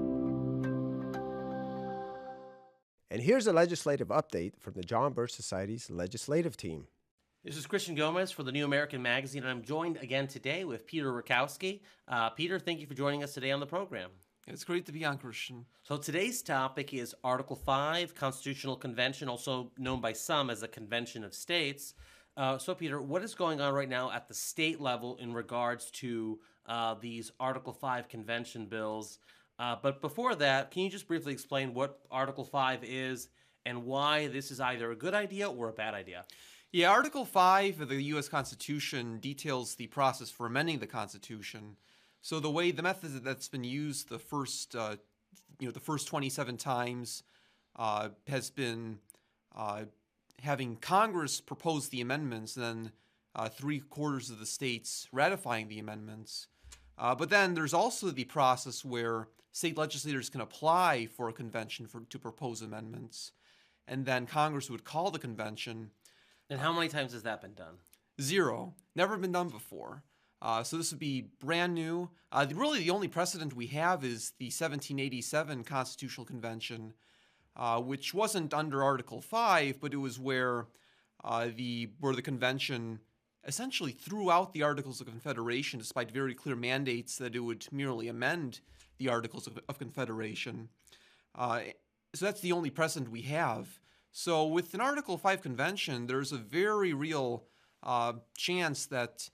And here's a legislative update from the John Birch Society's legislative team. This is Christian Gomez for the New American Magazine, and I'm joined again today with Peter Rakowski. Uh, Peter, thank you for joining us today on the program. It's great to be on, Christian. So today's topic is Article five, Constitutional Convention, also known by some as the Convention of States. Uh, so, Peter, what is going on right now at the state level in regards to uh, these Article five convention bills? Uh, but before that, can you just briefly explain what Article five is and why this is either a good idea or a bad idea? Yeah, Article five of the U S Constitution details the process for amending the Constitution. So the way, the method that's been used the first, uh, you know, the first twenty-seven times uh, has been uh, having Congress propose the amendments, then uh, three quarters of the states ratifying the amendments. Uh, but then there's also the process where state legislators can apply for a convention for, to propose amendments, and then Congress would call the convention. And how many times has that been done? Zero. Never been done before. Uh, so this would be brand new. Uh, really, the only precedent we have is the seventeen eighty-seven Constitutional Convention, uh, which wasn't under Article five, but it was where uh, the where the convention essentially threw out the Articles of Confederation, despite very clear mandates that it would merely amend the Articles of, of Confederation. Uh, so that's the only precedent we have. So with an Article five convention, there's a very real uh, chance that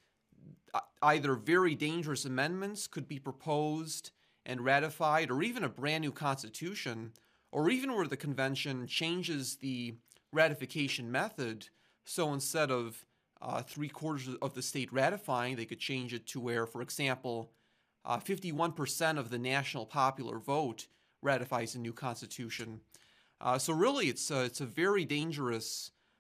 either very dangerous amendments could be proposed and ratified, or even a brand new constitution, or even where the convention changes the ratification method. So instead of uh, three quarters of the state ratifying, they could change it to where, for example, uh, fifty-one percent of the national popular vote ratifies a new constitution. Uh, so really, it's a, it's a very dangerous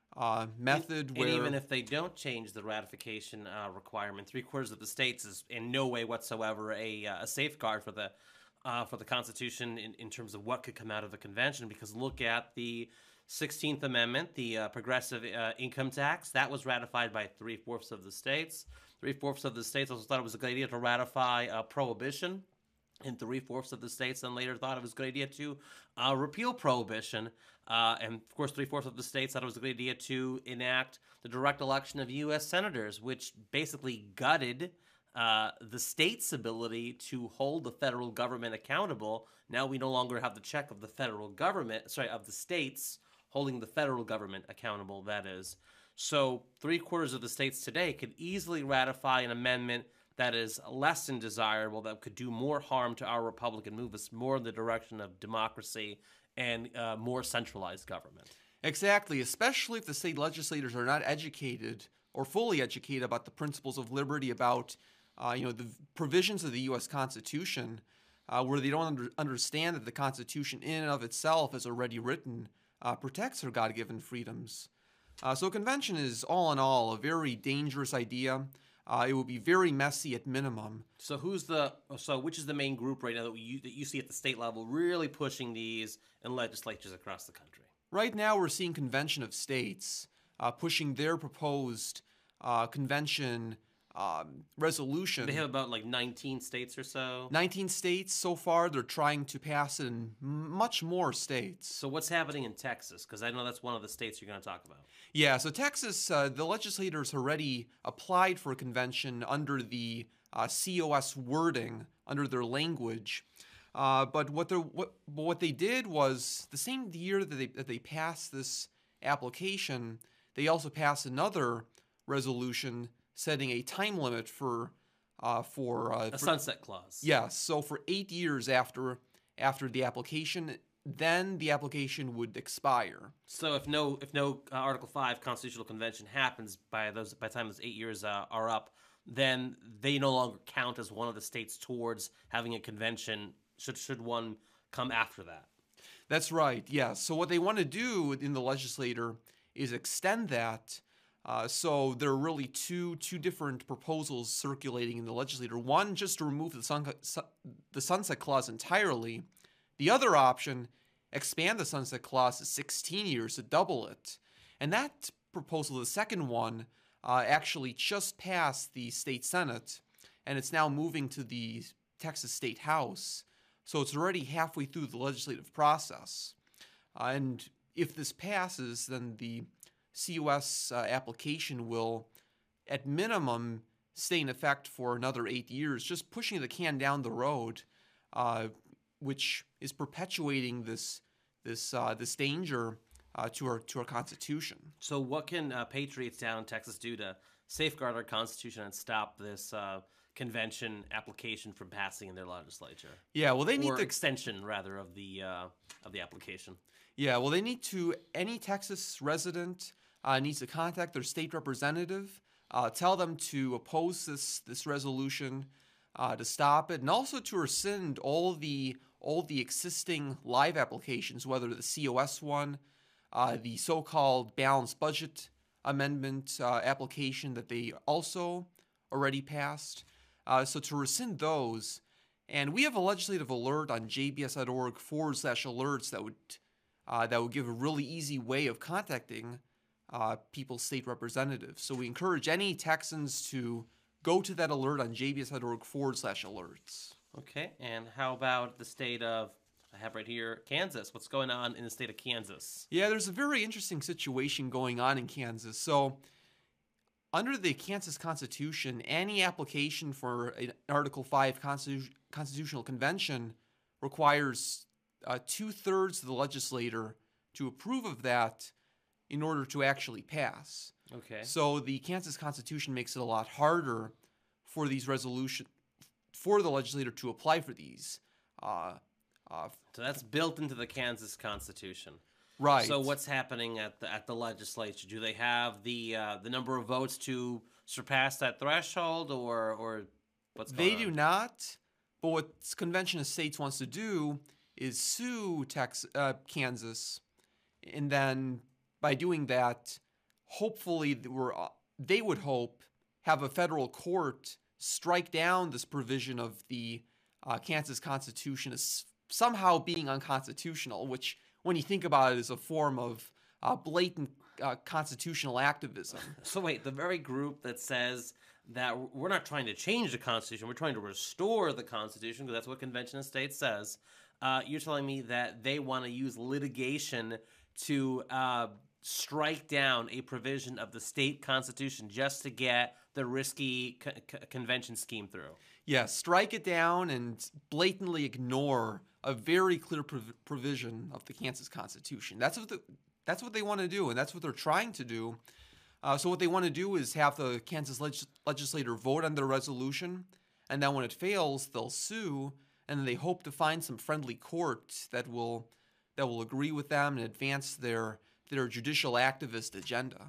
uh, method and, where... And even if they don't change the ratification uh, requirement, three-quarters of the states is in no way whatsoever a, uh, a safeguard for the uh, for the Constitution in, in terms of what could come out of the convention, because look at the sixteenth Amendment, the uh, progressive uh, income tax. That was ratified by three-fourths of the states. Three-fourths of the states also thought it was a good idea to ratify uh, prohibition, and three-fourths of the states then later thought it was a good idea to uh, repeal prohibition. Uh, and, of course, three-fourths of the states thought it was a good idea to enact the direct election of U S senators, which basically gutted uh, the state's ability to hold the federal government accountable. Now we no longer have the check of the federal government, sorry, of the states holding the federal government accountable, that is. So three-quarters of the states today could easily ratify an amendment that is less than desirable, that could do more harm to our republic and move us more in the direction of democracy and uh, more centralized government. Exactly, especially if the state legislators are not educated or fully educated about the principles of liberty, about uh, you know the provisions of the U S Constitution, uh, where they don't under- understand that the Constitution in and of itself, as already written, uh, protects their God-given freedoms. Uh, so a convention is, all in all, a very dangerous idea. Uh, it will be very messy at minimum. So who's the so which is the main group right now that you that you see at the state level really pushing these in legislatures across the country? Right now, we're seeing Convention of States uh, pushing their proposed uh, convention um, resolution. They have about like nineteen states or so. nineteen states so far. They're trying to pass it in much more states. So what's happening in Texas? Because I know that's one of the states you're going to talk about. Yeah, so Texas, uh, the legislators already applied for a convention under the uh, C O S wording, under their language. Uh, but what, what, what they did was, the same year that they, that they passed this application, they also passed another resolution setting a time limit for... Uh, for uh, a for, sunset clause. Yes, so for eight years after after the application, then the application would expire. So if no if no uh, Article five constitutional convention happens by those by the time those eight years uh, are up, then they no longer count as one of the states towards having a convention. Should should one come after that? That's right. Yes. So what they want to do in the legislature is extend that. Uh, so there are really two two different proposals circulating in the legislature. One, just to remove the sun, the sunset clause entirely. The other option, expand the sunset clause to sixteen years, to double it. And that proposal, the second one, uh, actually just passed the state Senate, and it's now moving to the Texas State House. So it's already halfway through the legislative process. Uh, and if this passes, then the C O S uh, application will, at minimum, stay in effect for another eight years, just pushing the can down the road, uh, which is perpetuating this this uh, this danger uh, to our to our Constitution. So, what can uh, patriots down in Texas do to safeguard our Constitution and stop this uh, convention application from passing in their legislature? Yeah, well, they need or the extension rather of the uh, of the application. Yeah, well, they need to. Any Texas resident Uh, needs to contact their state representative, uh, tell them to oppose this this resolution, uh, to stop it, and also to rescind all the all the existing live applications, whether the C O S one, uh, the so-called balanced budget amendment uh, application that they also already passed. Uh, so to rescind those, and we have a legislative alert on jbs.org forward slash alerts that would uh, that would give a really easy way of contacting Uh, people's state representatives. So we encourage any Texans to go to that alert on jbs.org forward slash alerts. Okay, and how about the state of, I have right here, Kansas? What's going on in the state of Kansas? Yeah, there's a very interesting situation going on in Kansas. So under the Kansas Constitution, any application for an Article five Constitu- Constitutional Convention requires uh, two-thirds of the legislature to approve of that in order to actually pass. Okay. So the Kansas Constitution makes it a lot harder for these resolution for the legislator to apply for these. Uh, uh, so that's built into the Kansas Constitution, right? So what's happening at the at the legislature? Do they have the uh, the number of votes to surpass that threshold, or or what's going they on? do not? But what Convention of States wants to do is sue Texas, uh, Kansas, and then by doing that, hopefully they were, uh, they would hope have a federal court strike down this provision of the uh, Kansas Constitution as somehow being unconstitutional, which, when you think about it, is a form of uh, blatant uh, constitutional activism. So wait, the very group that says that we're not trying to change the Constitution, we're trying to restore the Constitution, because that's what Convention of States says, uh, you're telling me that they want to use litigation to uh, strike down a provision of the state constitution just to get the risky co- co- convention scheme through. Yeah, strike it down and blatantly ignore a very clear prov- provision of the Kansas Constitution. That's what the, that's what they want to do, and that's what they're trying to do. Uh, so what they want to do is have the Kansas leg- legislature vote on their resolution, and then when it fails, they'll sue, and then they hope to find some friendly court that will that will agree with them and advance their their judicial activist agenda.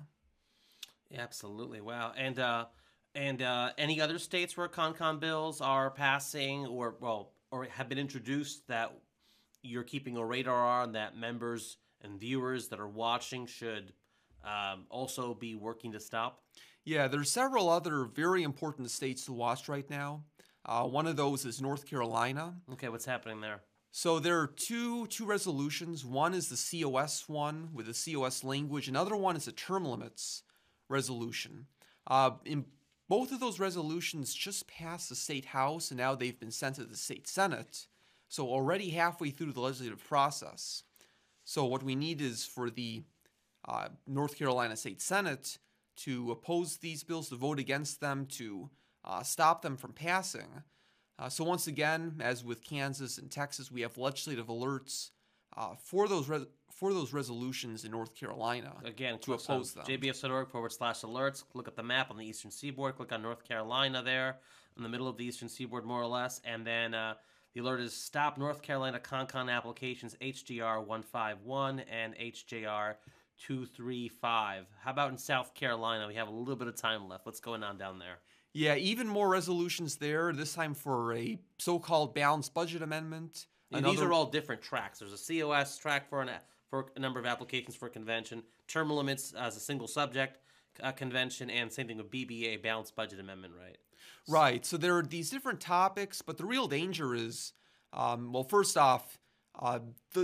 Yeah, absolutely. Wow. And uh, and uh, any other states where CONCON bills are passing or well or have been introduced that you're keeping a radar on, that members and viewers that are watching should um, also be working to stop? Yeah, there's several other very important states to watch right now. Uh, one of those is North Carolina. Okay, what's happening there? So there are two two resolutions. One is the C O S one with the C O S language. Another one is a term limits resolution. Uh, in both of those resolutions just passed the state house, and now they've been sent to the state senate. So already halfway through the legislative process. So what we need is for the uh, North Carolina State Senate to oppose these bills, to vote against them, to uh, stop them from passing. Uh, so once again, as with Kansas and Texas, we have legislative alerts uh, for those res- for those resolutions in North Carolina. Again, to oppose them. J B S dot org forward slash alerts. Look at the map on the eastern seaboard. Click on North Carolina there, in the middle of the eastern seaboard, more or less. And then uh, the alert is stop North Carolina CONCON applications H J R one fifty-one and H J R two thirty-five. How about in South Carolina? We have a little bit of time left. What's going on down there? Yeah, even more resolutions there, this time for a so-called balanced budget amendment. And these are all different tracks. There's a C O S track for, an, for a number of applications for a convention, term limits as a single subject uh, convention, and same thing with B B A, balanced budget amendment, right? Right. So there are these different topics, but the real danger is, um, well, first off, uh, the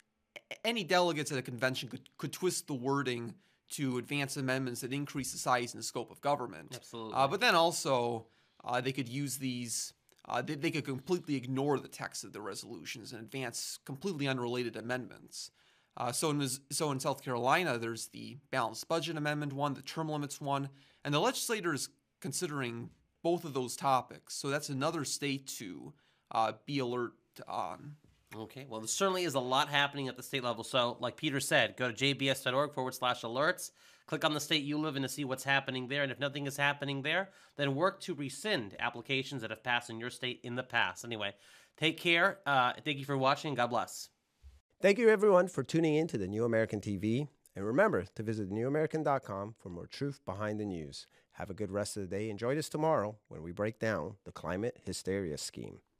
any delegates at a convention could, could twist the wording to advance amendments that increase the size and the scope of government. Absolutely. Uh, but then also, uh, they could use these, uh, they, they could completely ignore the text of the resolutions and advance completely unrelated amendments. Uh, so, in, so in South Carolina, there's the balanced budget amendment one, the term limits one, and the legislator is considering both of those topics. So that's another state to uh, be alert on. Okay, well, there certainly is a lot happening at the state level. So, like Peter said, go to J B S dot org forward slash alerts. Click on the state you live in to see what's happening there. And if nothing is happening there, then work to rescind applications that have passed in your state in the past. Anyway, take care. Uh, thank you for watching. God bless. Thank you, everyone, for tuning in to the New American T V. And remember to visit new american dot com for more truth behind the news. Have a good rest of the day. Enjoy this tomorrow when we break down the climate hysteria scheme.